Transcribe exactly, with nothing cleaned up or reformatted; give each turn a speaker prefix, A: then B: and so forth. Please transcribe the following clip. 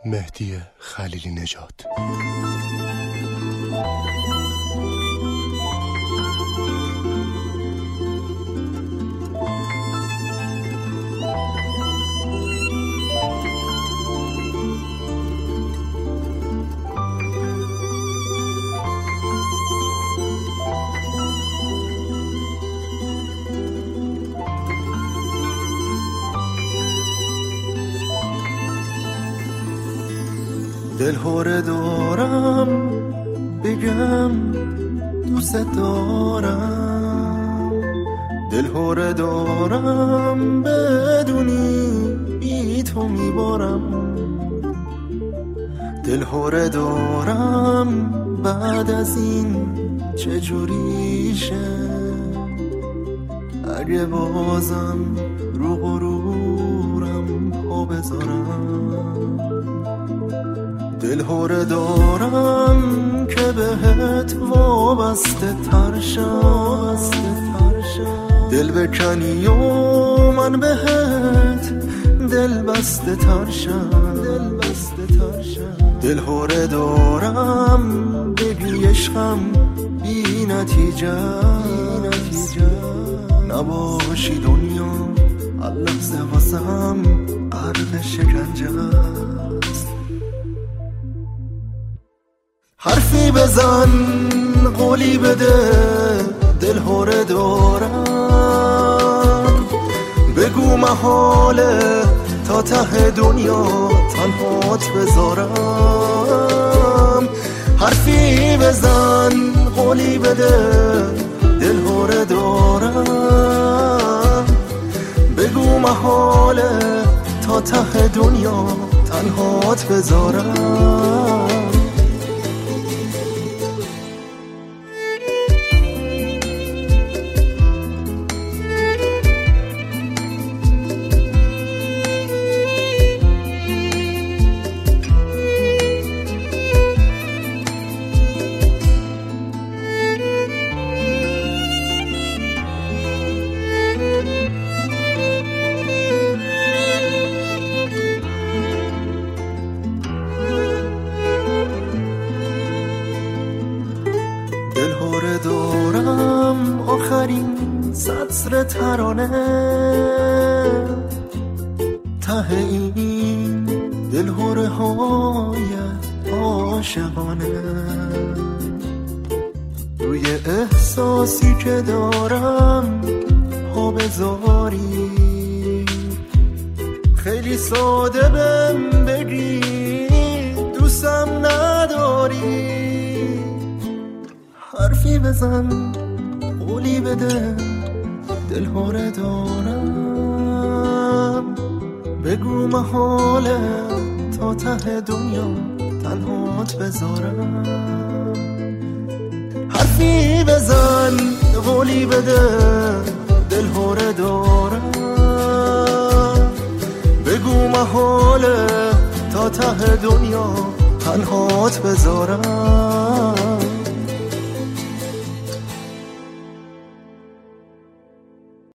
A: مهدی خلیلی نژاد.
B: دلهوره دارم بگم دوست دارم، دلهوره دارم بدونی بی تو میبارم، دلهوره دارم بعد از این چجوریشه اگه بازم رو غرورم پا بذارم، دلهوره دارم که بهت وابسته ترشم، دل بکنی و من بهت دل بسته ترشم، دلهوره دارم بگی عشقم بی نتیجه نباشی دنیا اللحظه واسم غرق شکنجه است، حرفی بزن قولی بده دلهوره دارم، بگو محاله تا ته دنیا تنهات بذارم، حرفی بزن قولی بده دلهوره دارم، بگو محاله تا ته دنیا تنهات بذارم. دلهوره دارم آخرین سطر ترانه ته این دلهوره های عاشقانه، روی احساسی که دارم پا بذاری، خیلی ساده بهم بگی دوستم نداری، حرفی بزن قولی بده دلهوره دارم، بگو محاله تا ته دنیا تنهات بذارم، حرفی بزن قولی بده دلهوره دارم، بگو محاله تا ته دنیا تنهات بذارم.